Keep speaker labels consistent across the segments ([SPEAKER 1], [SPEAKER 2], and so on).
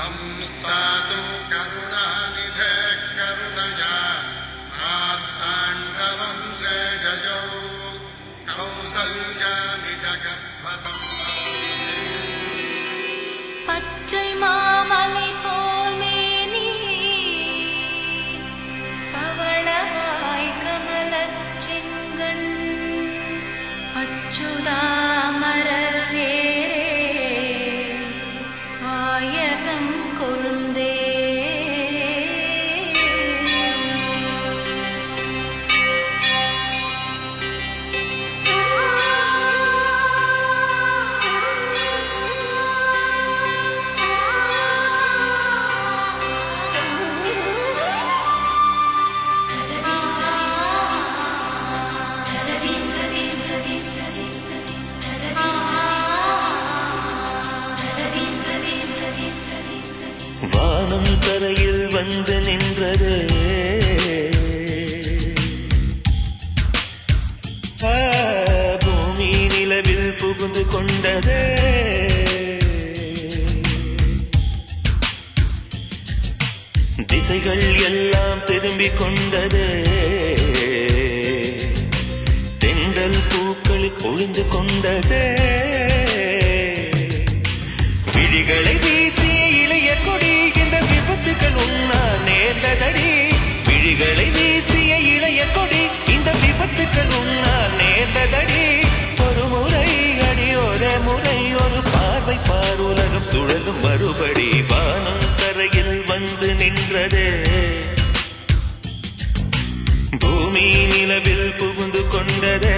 [SPEAKER 1] संस्थातु करुणानिधे करुणया मार्ताण्डवं सेजयो कौसल्यानि जगत्प्रसम्पदे
[SPEAKER 2] பச்சை மாமலை போல் மேனி பவளவாய் கமலச் செங்கண் அச்சுதாமரர் ஏரே ஆயரம் கொழுந்தே
[SPEAKER 3] வானம் தரையில் வந்து நின்றது பூமி நிலவில் புகுந்து கொண்டது திசைகள் எல்லாம் திரும்பிக் கொண்டது தென்றல் பூக்கள் பொழிந்து கொண்டது விழிகளை வீசி இளைய கொடி இந்த விபத்துக்கள் உன்னால் நேர்ந்ததடி விழிகளை வீசிய இளைய கொடி இந்த விபத்துக்கள் உன்னால் நேர்ந்ததடி ஒரு முறை அடி ஒரு முறை ஒரு பார்வை பார் உலகம் சுழலும் மறுபடி வானம் தரையில் வந்து நின்றது பூமி நிலவில் புகுந்து கொண்டதே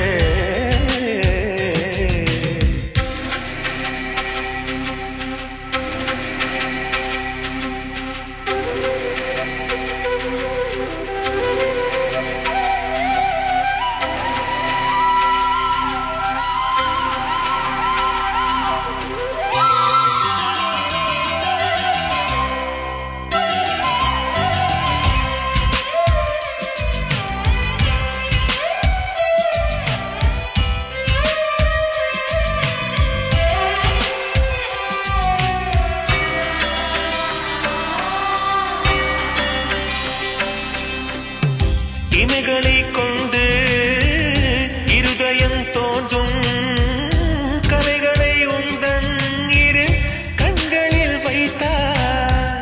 [SPEAKER 3] இமைகளை கொண்டு இருதயம் தோன்றும் கலைகளை உந்தன் இரு கண்களில் வைத்தார்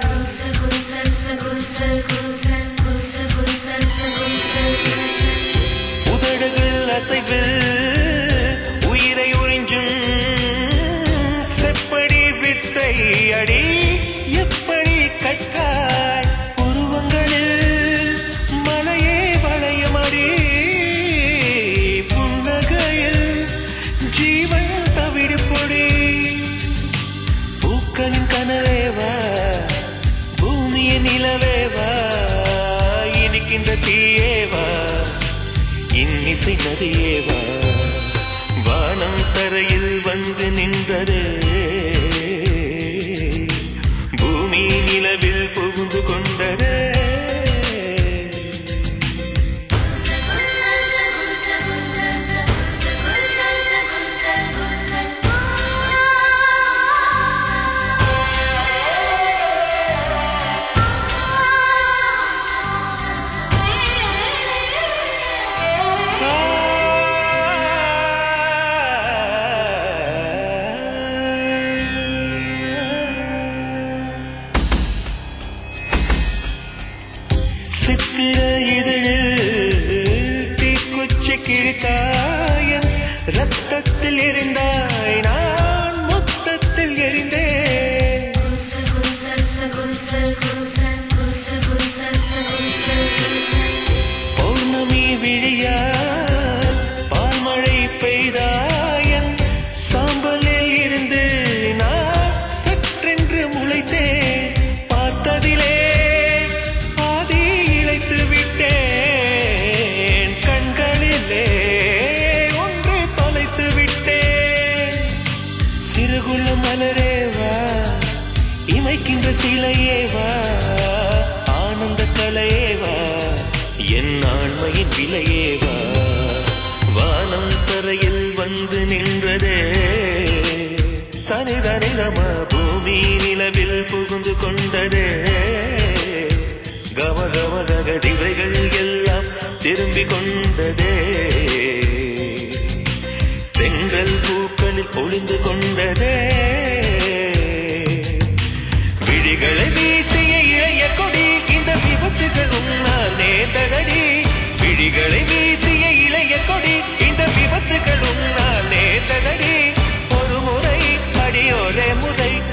[SPEAKER 3] உதடுகள் அசைவில் உயிரை உறிஞ்சும் செப்படி வித்தை அடி எப்படி கட்டாய் உருவங்களில் மலையே வளையமடி புன்னகையில் ஜீவன் தவிடு பொடி பூக்களின் கனவேவா பூமியின் நிலவேவா இனிக்கின்ற தீயேவா இன்னிசை நதியேவா வானம் தரையில் வந்து நின்றது பூமி நிலவில் புகுந்து கொண்டது சித்திர இதழில் தீக்குச்சி கிழித்தாயன் ரத்தத்தில் எரிந்தாய் நான் மொத்தத்தில் எரிந்தேன் பௌர்ணமி விழியால் பால்மழை பெய்தாயன் சாம்பலில் இருந்து நான் சற்றென்று முளைத்தேன் பார்த்ததிலே இமைக்கின்ற சிலையேவா ஆனந்த கலையேவா என் ஆண்மையின் விலையேவா வானம் தரையில் வந்து நின்றதே சனிதனிரம பூமி பூமி நிலவில் புகுந்து கொண்டதே கம கம கதிரைகள் எல்லாம் திரும்பிக் கொண்டதே தென்றல் பூக்களில் ஒளிந்து கொண்டதே விழிகளை வீசிய இளைய கொடி இந்த விபத்துகள் உன்னால் நேர்ந்ததடி விழிகளை வீசிய இளைய கொடி இந்த விபத்துகள் உன்னால் நேர்ந்ததடி ஒரு முறை அடியோரே முறை